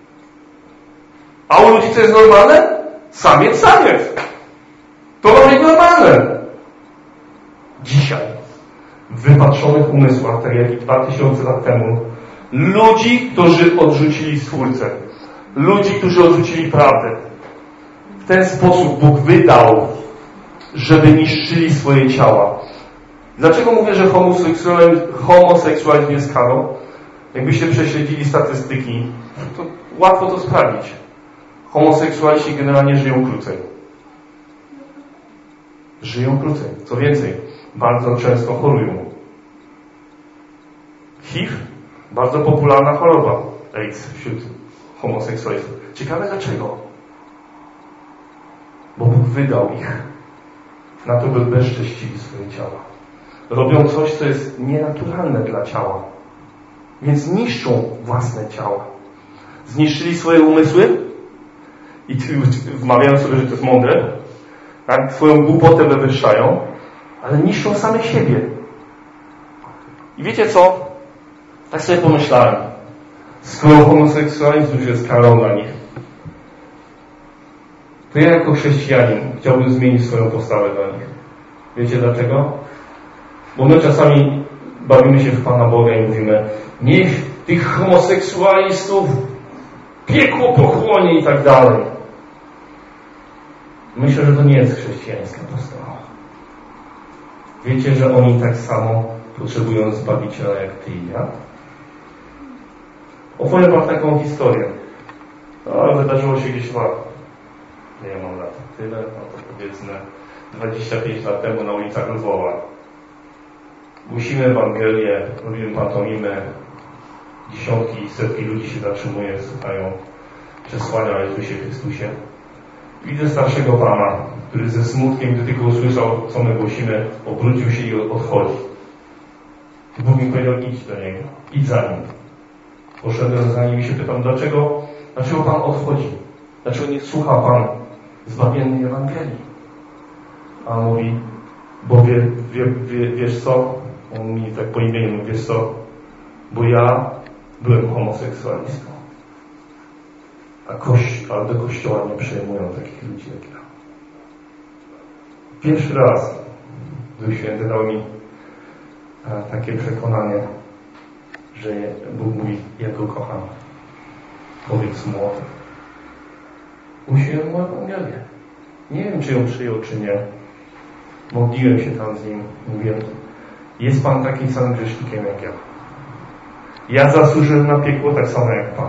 A u ludzi co jest normalne? Samiec, samiec. To ma być normalne. Dzisiaj, w wypatrzonych umysłach, tak jak i dwa tysiące lat temu, ludzi, którzy odrzucili Stwórcę, ludzi, którzy odrzucili prawdę, w ten sposób Bóg wydał, żeby niszczyli swoje ciała. Dlaczego mówię, że homoseksualizm, homoseksualizm jest karą? Jakbyście prześledzili statystyki, to łatwo to sprawdzić. Homoseksualiści generalnie żyją krócej. Żyją krócej. Co więcej, bardzo często chorują. H I V, bardzo popularna choroba AIDS wśród homoseksualistów. Ciekawe dlaczego? Bo Bóg wydał ich na to, by bezcześcili swoje ciała. Robią coś, co jest nienaturalne dla ciała. Więc niszczą własne ciała. Zniszczyli swoje umysły i wmawiają sobie, że to jest mądre. Tak? Swoją głupotę wywyższają, ale niszczą samych siebie. I wiecie co? Tak sobie pomyślałem. Skoro homoseksualizm już jest karą dla nich, to ja jako chrześcijanin chciałbym zmienić swoją postawę dla nich. Wiecie dlaczego? Bo my czasami bawimy się w Pana Boga i mówimy, niech tych homoseksualistów piekło pochłonie i tak dalej. Myślę, że to nie jest chrześcijańska postawa. Wiecie, że oni tak samo potrzebują Zbawiciela jak ty i ja? Opowiem wam taką historię. No, wydarzyło się gdzieś lat. Nie mam lat tyle, no to powiedzmy dwadzieścia pięć lat temu na ulicach Lwowa. Głosimy Ewangelię, robimy pantomimę. Dziesiątki i setki ludzi się zatrzymuje, słuchają przesłania o Jezusie Chrystusie. Widzę starszego pana, który ze smutkiem, gdy tylko usłyszał, co my głosimy, obrócił się i odchodzi. Bóg mi powiedział, idź do niego, idź za nim. Poszedłem za nim i się pytam, dlaczego, dlaczego pan odchodzi? Dlaczego nie słucha pan zbawiennej Ewangelii? A on mówi, bo wie, wie, wie, wiesz co? On mi tak po imieniu, wiesz co? Bo ja byłem homoseksualistą. A, kości- a do kościoła nie przyjmują takich ludzi jak ja. Pierwszy raz Duch Święty dał mi a, takie przekonanie, że Bóg mówi, ja go kocham. Powiedz mu o tym. Głosiłem mu Ewangelię. Nie wiem, czy ją przyjął, czy nie. Modliłem się tam z nim. Mówiłem, jest pan takim samym grzesznikiem jak ja. Ja zasłużyłem na piekło tak samo jak pan.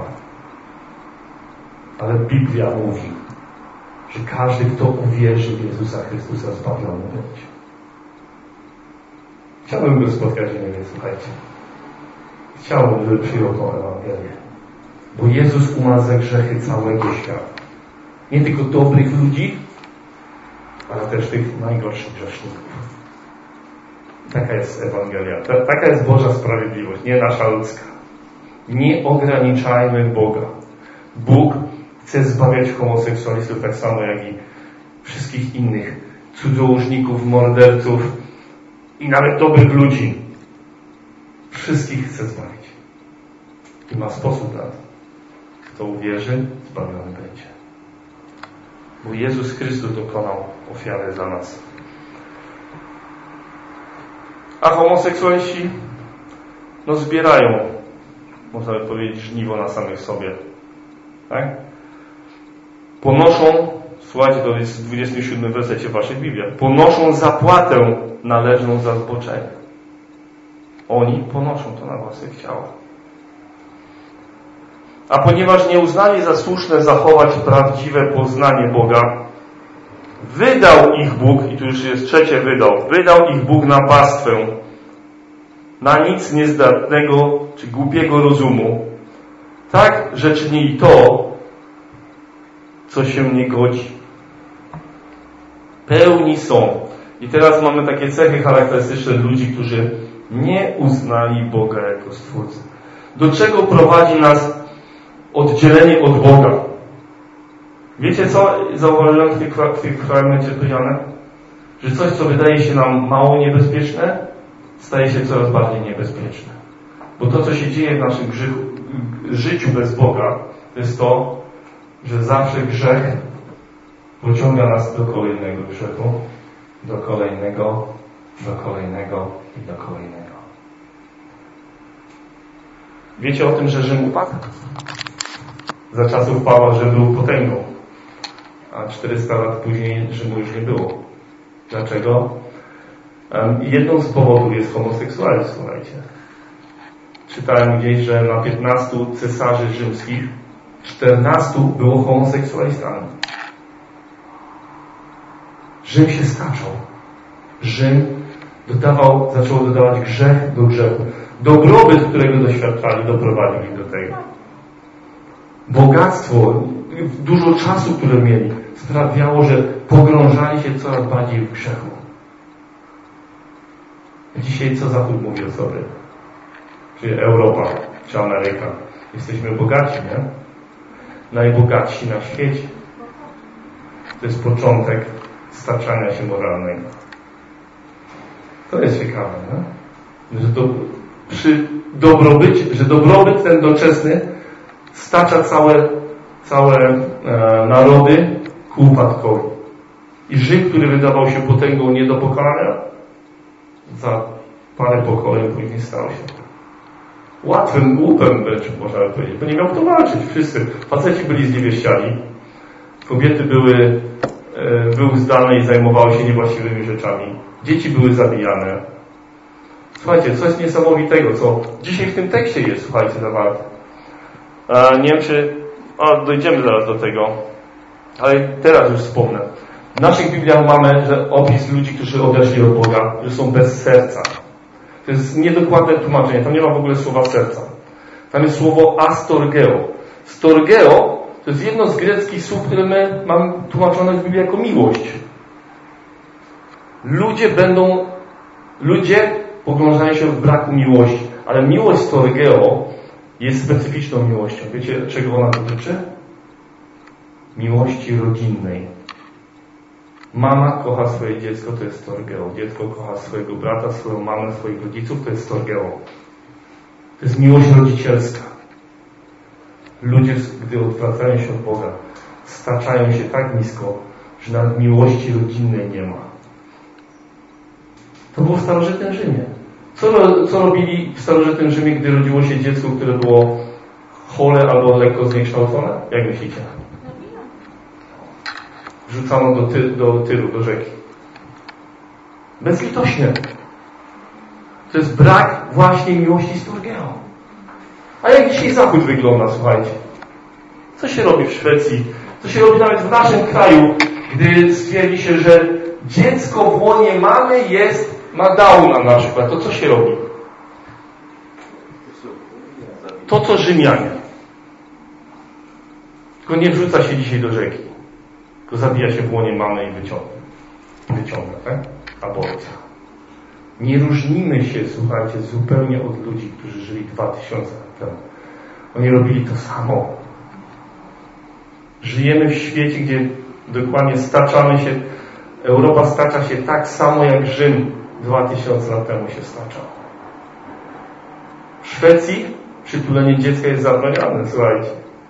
Ale Biblia mówi, że każdy, kto uwierzy w Jezusa Chrystusa, zbawiony będzie. Chciałbym go spotkać, nie wiem, słuchajcie. Chciałbym, żeby przyjął tą Ewangelię. Bo Jezus umarł za grzechy całego świata. Nie tylko dobrych ludzi, ale też tych najgorszych grzeszników. Taka jest Ewangelia. Taka jest Boża sprawiedliwość, nie nasza ludzka. Nie ograniczajmy Boga. Bóg chce zbawiać homoseksualistów tak samo jak i wszystkich innych cudzołożników, morderców i nawet dobrych ludzi. Wszystkich chce zbawić. I ma sposób na to. Kto uwierzy, zbawiony będzie. Bo Jezus Chrystus dokonał ofiary za nas. A homoseksualiści no zbierają, można by powiedzieć, żniwo na samych sobie. Tak? Ponoszą, słuchajcie, to jest w dwudziestym siódmym wersecie w waszych Bibliach, ponoszą zapłatę należną za zboczenie. Oni ponoszą to na własnych ciałach. A ponieważ nie uznali za słuszne zachować prawdziwe poznanie Boga, wydał ich Bóg, i tu już jest trzecie wydał, wydał ich Bóg na pastwę, na nic niezdatnego czy głupiego rozumu, tak, że czynili to, co się nie godzi. Pełni są. I teraz mamy takie cechy charakterystyczne ludzi, którzy nie uznali Boga jako Stwórcę. Do czego prowadzi nas oddzielenie od Boga? Wiecie co zauważyłem w, tych, w tym fragmencie powiedziane? Że coś, co wydaje się nam mało niebezpieczne, staje się coraz bardziej niebezpieczne. Bo to, co się dzieje w naszym grzechu, życiu bez Boga, to jest to, że zawsze grzech pociąga nas do kolejnego grzechu, do kolejnego, do kolejnego i do kolejnego. Wiecie o tym, że Rzym upadł? Za czasów Pawła Rzym był potęgą. a czterysta lat później Rzymu już nie było. Dlaczego? Jedną z powodów jest homoseksualizm, słuchajcie. Czytałem gdzieś, że na piętnastu cesarzy rzymskich czternastu było homoseksualistami. Rzym się staczał. Rzym dodawał, zaczął dodawać grzech do grzechu. Dobrobyt, którego doświadczali, doprowadził ich do tego. Bogactwo, dużo czasu, które mieli, sprawiało, że pogrążali się coraz bardziej w grzechu. Dzisiaj co Zachód mówi o sobie? Czy Europa, czy Ameryka? Jesteśmy bogaci, nie? Najbogatsi na świecie. To jest początek staczania się moralnego. To jest ciekawe, nie? Że, to przy dobrobycie, że dobrobyt ten doczesny stacza całe, całe e, narody ku upadkowi. I Rzym, który wydawał się potęgą nie do pokonania, za parę pokoleń później stał się łatwym łupem, wręcz można by powiedzieć, bo nie miał kto walczyć. Wszyscy faceci byli zniewieściani, kobiety były e, wyuzdane i zajmowały się niewłaściwymi rzeczami. Dzieci były zabijane. Słuchajcie, coś niesamowitego, co dzisiaj w tym tekście jest, słuchajcie, zawarte. E, nie wiem, czy... A, dojdziemy zaraz do tego, ale teraz już wspomnę. W naszych Bibliach mamy że opis ludzi, którzy odeszli od Boga, że są bez serca. To jest niedokładne tłumaczenie. Tam nie ma w ogóle słowa serca. Tam jest słowo astorgeo. Storgeo to jest jedno z greckich słów, które my mamy tłumaczone w Biblii jako miłość. Ludzie będą, ludzie pogrążają się w braku miłości, ale miłość storgeo jest specyficzną miłością. Wiecie, czego ona dotyczy? Miłości rodzinnej. Mama kocha swoje dziecko, to jest storgeo. Dziecko kocha swojego brata, swoją mamę, swoich rodziców, to jest storgeo. To jest miłość rodzicielska. Ludzie, gdy odwracają się od Boga, staczają się tak nisko, że nawet miłości rodzinnej nie ma. To było w starożytnym Rzymie. Co, co robili w starożytnym Rzymie, gdy rodziło się dziecko, które było chore albo lekko zniekształcone? Jak myślicie? Wrzucano do, ty, do tyru, do rzeki. Bezlitośnie. To jest brak właśnie miłości storgeo. A jak dzisiaj Zachód wygląda, słuchajcie? Co się robi w Szwecji? Co się robi nawet w naszym kraju, gdy stwierdzi się, że dziecko w łonie mamy jest, ma Downa na przykład. To co się robi? To co Rzymianie. Tylko nie wrzuca się dzisiaj do rzeki. Tylko zabija się w łonie mamy i wyciąga. Wyciąga, tak? Aborcja. Nie różnimy się, słuchajcie, zupełnie od ludzi, którzy żyli dwa tysiące lat temu. Oni robili to samo. Żyjemy w świecie, gdzie dokładnie staczamy się, Europa stacza się tak samo jak Rzym dwa tysiące lat temu się staczał. W Szwecji przytulenie dziecka jest zabronione, słuchajcie.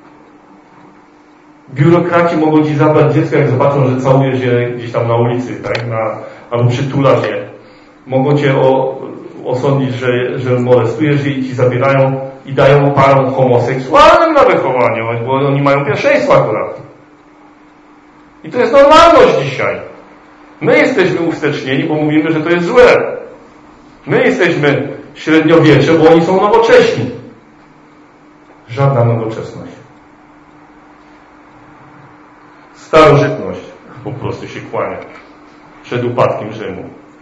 Biurokraci mogą ci zabrać dziecko, jak zobaczą, że całujesz je gdzieś tam na ulicy, tak? Na, albo przytulasz je. Mogą cię o, osądzić, że, że molestujesz je i ci zabierają i dają parom homoseksualnym na wychowanie, bo oni mają pierwszeństwo akurat. I to jest normalność dzisiaj. My jesteśmy ustecznieni, bo mówimy, że to jest złe. My jesteśmy średniowiecze, bo oni są nowocześni. Żadna nowoczesność. Starożytność po prostu się kłania przed upadkiem Rzymu.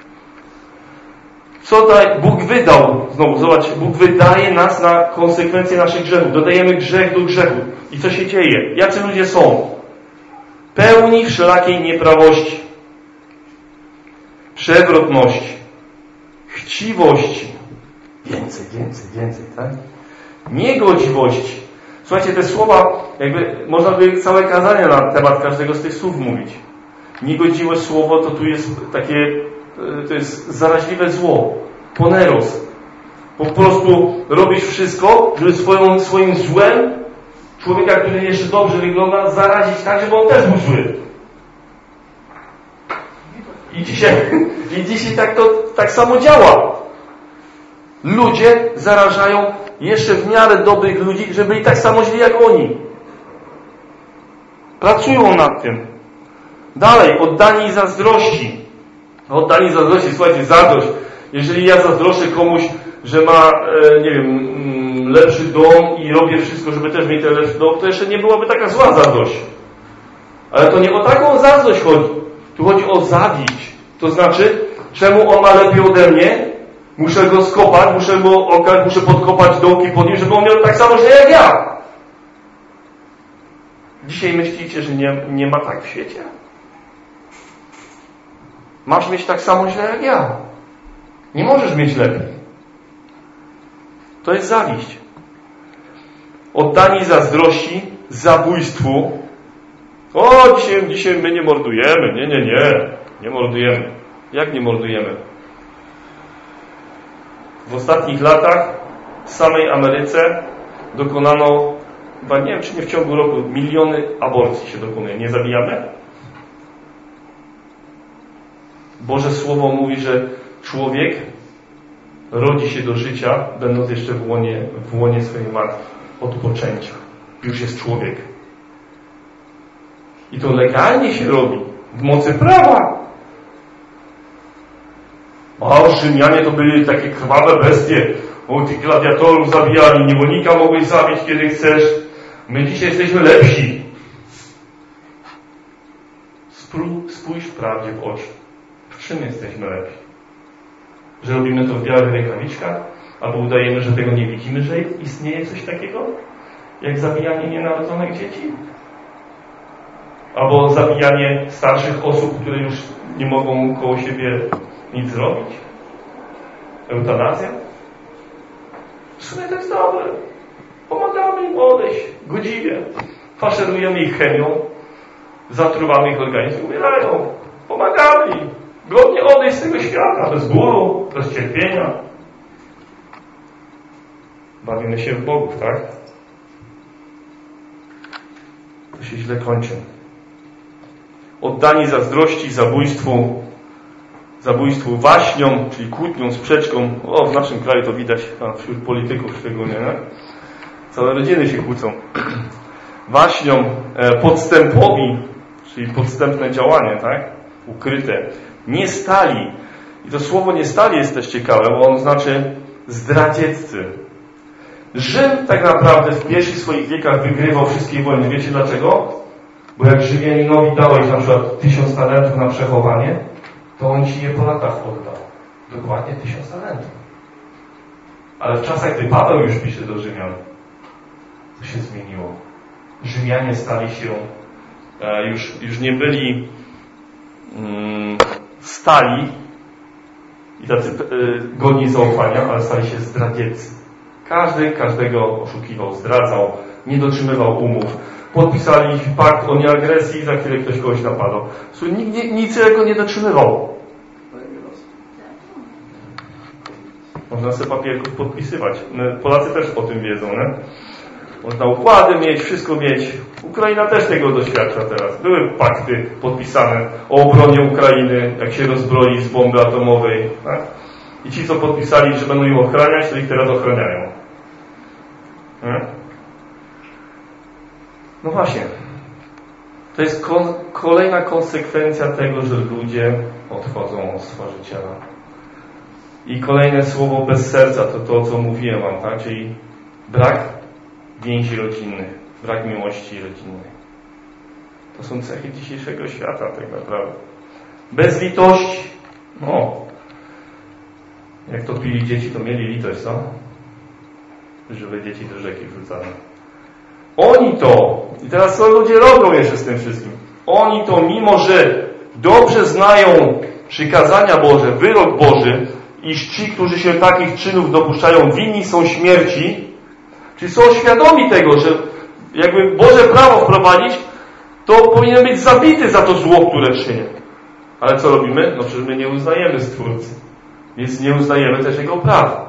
Co daj, Bóg wydał, znowu zobacz, Bóg wydaje nas na konsekwencje naszych grzechów. Dodajemy grzech do grzechu. I co się dzieje? Jacy ludzie są? Pełni wszelakiej nieprawości, przewrotności, chciwości. Więcej, więcej, więcej, tak? Niegodziwości. Słuchajcie, te słowa, jakby można by całe kazanie na temat każdego z tych słów mówić. Niegodziwość słowo to tu jest takie, to jest zaraźliwe zło. Poneros. Po prostu robisz wszystko, żeby swoją, swoim złem człowieka, który jeszcze dobrze wygląda, zarazić tak, żeby on też był zły. I dzisiaj, i dzisiaj tak to tak samo działa. Ludzie zarażają jeszcze w miarę dobrych ludzi, żeby byli tak samo źli jak oni. Pracują nad tym. Dalej, oddani zazdrości. Oddani zazdrości, słuchajcie, zazdrość. Jeżeli ja zazdroszczę komuś, że ma, e, nie wiem, lepszy dom i robię wszystko, żeby też mieć ten lepszy dom, to jeszcze nie byłaby taka zła zazdrość. Ale to nie o taką zazdrość chodzi. Tu chodzi o zawiść. To znaczy, czemu on ma lepiej ode mnie? Muszę go skopać, muszę go okać, muszę podkopać dołki pod nim, żeby on miał tak samo źle jak ja. Dzisiaj myślicie, że nie, nie ma tak w świecie? Masz mieć tak samo źle jak ja. Nie możesz mieć lepiej. To jest zawiść. Oddani zazdrości, zabójstwu. O, dzisiaj, dzisiaj my nie mordujemy. Nie, nie, nie. Nie mordujemy. Jak nie mordujemy? W ostatnich latach w samej Ameryce dokonano, chyba nie wiem, czy nie w ciągu roku, miliony aborcji się dokonuje. Nie zabijamy? Boże Słowo mówi, że człowiek rodzi się do życia, będąc jeszcze w łonie, w łonie swojej matki. Od poczęcia. Już jest człowiek. I to legalnie się robi. W mocy prawa. A Rzymianie to byli takie krwawe bestie. O, tych gladiatorów zabijali. Niewolnika mogłeś zabić, kiedy chcesz. My dzisiaj jesteśmy lepsi. Spójrz prawdzie w oczy. W czym jesteśmy lepsi? Że robimy to w białych rękawiczkach? Albo udajemy, że tego nie widzimy, że istnieje coś takiego? Jak zabijanie nienarodzonych dzieci? Albo zabijanie starszych osób, które już nie mogą koło siebie nic zrobić? Eutanazja? W sumie to jest dobre. Pomagamy im odejść godziwie. Faszerujemy ich chemią, zatruwamy ich organizm, umierają. Pomagamy im godnie odejść z tego świata, bez bólu, bez cierpienia. Bawimy się w bogów, tak? To się źle kończy. Oddani zazdrości, zabójstwu, zabójstwu waśniom, czyli kłótnią, sprzeczką. O, w naszym kraju to widać, a wśród polityków szczególnie, nie? Całe rodziny się kłócą. Waśniom, e, podstępowi, czyli podstępne działanie, tak? Ukryte. Nie stali. I to słowo nie stali jest też ciekawe, bo ono znaczy zdradzieccy. Rzym tak naprawdę w pierwszych swoich wiekach wygrywał wszystkie wojny. Wiecie dlaczego? Bo jak Rzymianinowi dałeś na przykład tysiąc talentów na przechowanie, to on ci je po latach oddał. Dokładnie tysiąc talentów. Ale w czasach, gdy Paweł już pisze do Rzymian, to się zmieniło. Rzymianie stali się, e, już, już nie byli mm, stali i tacy e, godni zaufania, ale stali się zdradzieccy. Każdy każdego oszukiwał, zdradzał, nie dotrzymywał umów. Podpisali pakt o nieagresji i za chwilę ktoś kogoś napadał. Nikt niczego nie dotrzymywał. Można sobie papierków podpisywać. My, Polacy też o tym wiedzą, nie? Można układy mieć, wszystko mieć. Ukraina też tego doświadcza teraz. Były pakty podpisane o obronie Ukrainy, jak się rozbroi z bomby atomowej. Tak? I ci, co podpisali, że będą ich ochraniać, to ich teraz ochraniają. Nie? No właśnie. To jest kon- kolejna konsekwencja tego, że ludzie odchodzą od Stworzyciela. I kolejne słowo bez serca to to, co mówiłem wam, tak? Czyli brak więzi rodzinnych, brak miłości rodzinnej. To są cechy dzisiejszego świata tak naprawdę. Bez litości. No. Jak to pili dzieci, to mieli litość, co? Żywe dzieci do rzeki wrzucane. Oni to, i teraz co ludzie robią jeszcze z tym wszystkim? Oni to, mimo że dobrze znają przykazania Boże, wyrok Boży, iż ci, którzy się takich czynów dopuszczają, winni są śmierci, czyli są świadomi tego, że jakby Boże prawo wprowadzić, to powinien być zabity za to zło, które czyni. Ale co robimy? No przecież my nie uznajemy Stwórcy, więc nie uznajemy też Jego prawa.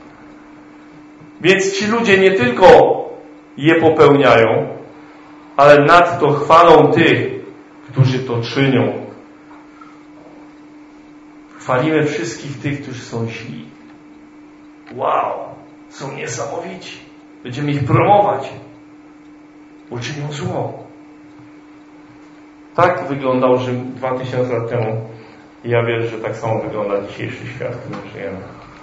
Więc ci ludzie nie tylko je popełniają, ale nadto chwalą tych, którzy to czynią. Chwalimy wszystkich tych, którzy są źli. Wow, są niesamowici. Będziemy ich promować. Uczynią zło. Tak wyglądał Rzym dwa tysiące lat temu. I ja wierzę, że tak samo wygląda dzisiejszy świat, w którym żyjemy.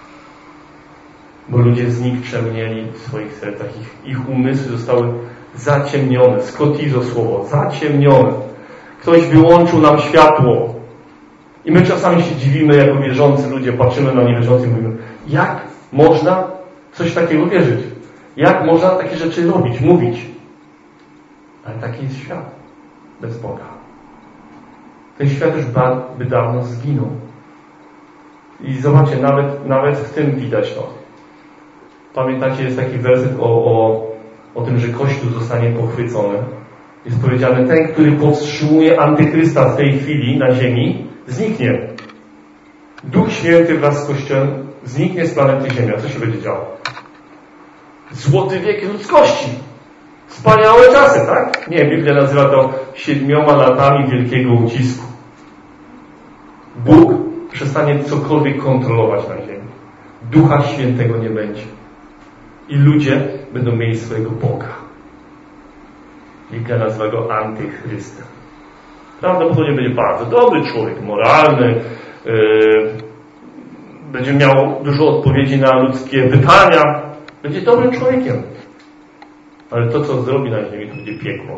Bo ludzie znikczemnieli w swoich sercach. Ich, ich umysły zostały zaciemnione. Skotizo słowo. Zaciemnione. Ktoś wyłączył nam światło. I my czasami się dziwimy, jako wierzący ludzie, patrzymy na niewierzących i mówimy, jak można coś takiego wierzyć? Jak można takie rzeczy robić, mówić? Ale taki jest świat bez Boga. Ten świat już by dawno zginął. I zobaczcie, nawet, nawet w tym widać to. Pamiętacie, jest taki werset o, o, o tym, że Kościół zostanie pochwycony. Jest powiedziane, ten, który powstrzymuje antychrysta w tej chwili na ziemi, zniknie. Duch Święty wraz z Kościołem zniknie z planety Ziemia. Co się będzie działo? Złoty wiek ludzkości. Wspaniałe czasy, tak? Nie, Biblia nazywa to siedmioma latami wielkiego ucisku. Bóg przestanie cokolwiek kontrolować na ziemi. Ducha Świętego nie będzie. I ludzie będą mieli swojego Boga. Biblia nazywa go antychrystem. Prawdopodobnie będzie bardzo dobry człowiek, moralny, yy, będzie miał dużo odpowiedzi na ludzkie pytania, będzie dobrym człowiekiem. Ale to, co zrobi na ziemi, to będzie piekło.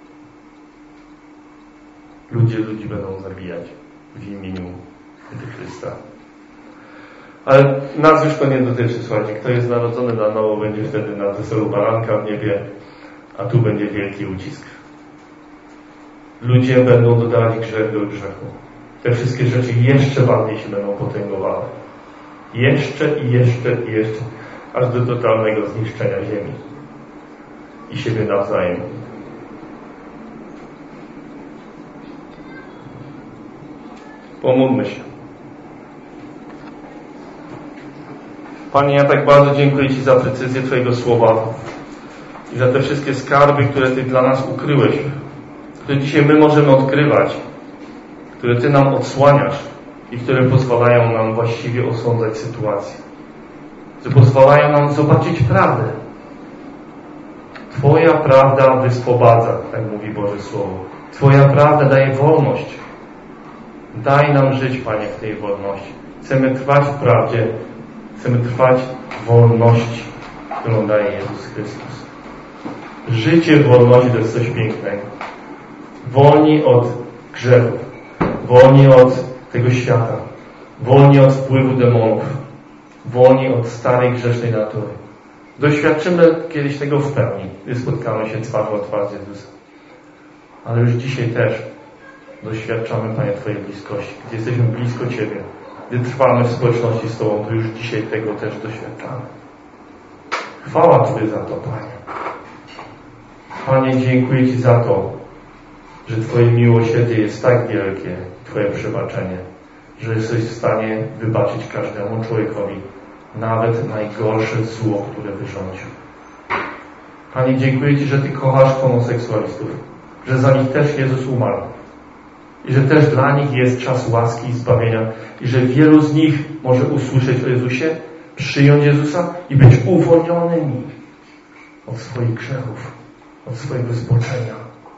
Ludzie ludzi będą zabijać w imieniu Chrystusa. Ale nas już to nie dotyczy, słuchajcie. Kto jest narodzony na nowo, będzie wtedy na weselu baranka w niebie, a tu będzie wielki ucisk. Ludzie będą dodali grzech do grzechu. Te wszystkie rzeczy jeszcze bardziej się będą potęgowały. Jeszcze i jeszcze i jeszcze, aż do totalnego zniszczenia ziemi i siebie nawzajem. Pomódlmy się. Panie, ja tak bardzo dziękuję Ci za precyzję Twojego słowa i za te wszystkie skarby, które Ty dla nas ukryłeś, które dzisiaj my możemy odkrywać, które Ty nam odsłaniasz i które pozwalają nam właściwie osądzać sytuację. Które pozwalają nam zobaczyć prawdę. Twoja prawda wyswobadza, tak mówi Boże Słowo. Twoja prawda daje wolność. Daj nam żyć, Panie, w tej wolności. Chcemy trwać w prawdzie. Chcemy trwać w wolności, którą daje Jezus Chrystus. Życie w wolności to jest coś pięknego. Wolni od grzechu. Wolni od tego świata. Wolni od wpływu demonów. Wolni od starej grzesznej natury. Doświadczymy kiedyś tego w pełni, gdy spotkamy się twarzą w twarz z Jezusem. Ale już dzisiaj też doświadczamy, Panie, Twojej bliskości. Gdy jesteśmy blisko Ciebie, gdy trwamy w społeczności z Tobą, to już dzisiaj tego też doświadczamy. Chwała Tobie za to, Panie. Panie, dziękuję Ci za to, że Twoje miłosierdzie jest tak wielkie, Twoje przebaczenie, że jesteś w stanie wybaczyć każdemu człowiekowi nawet najgorsze zło, które wyrządził. Panie, dziękuję Ci, że Ty kochasz homoseksualistów, że za nich też Jezus umarł i że też dla nich jest czas łaski i zbawienia i że wielu z nich może usłyszeć o Jezusie, przyjąć Jezusa i być uwolnionymi od swoich grzechów, od swojego zboczenia.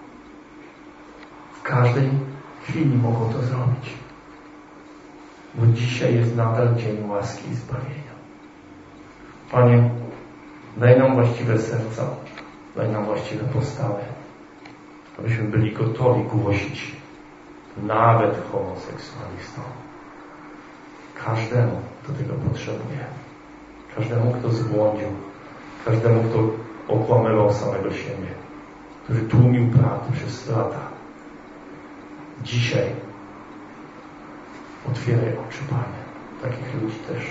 W każdej chwili mogą to zrobić, bo dzisiaj jest nadal dzień łaski i zbawienia. Panie, daj nam właściwe serca, daj nam właściwe postawy, abyśmy byli gotowi głosić nawet homoseksualistom. Każdemu, kto tego potrzebuje. Każdemu, kto zbłądził. Każdemu, kto okłamywał samego siebie. Który tłumił prawdę przez lata. Dzisiaj otwieraj oczy, Panie. Takich ludzi też.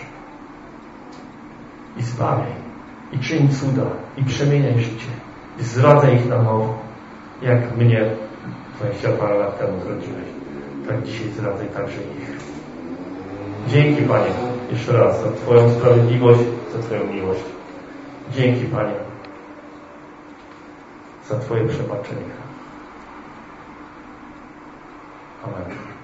I zbawiaj. I czyń cuda. I przemieniaj życie. I zradzaj ich na nowo. Jak mnie dwadzieścia parę lat temu zrodziłeś. Tak dzisiaj zradzaj także ich. Dzięki, Panie, jeszcze raz za Twoją sprawiedliwość, za Twoją miłość. Dzięki, Panie, za Twoje przebaczenie. Amen.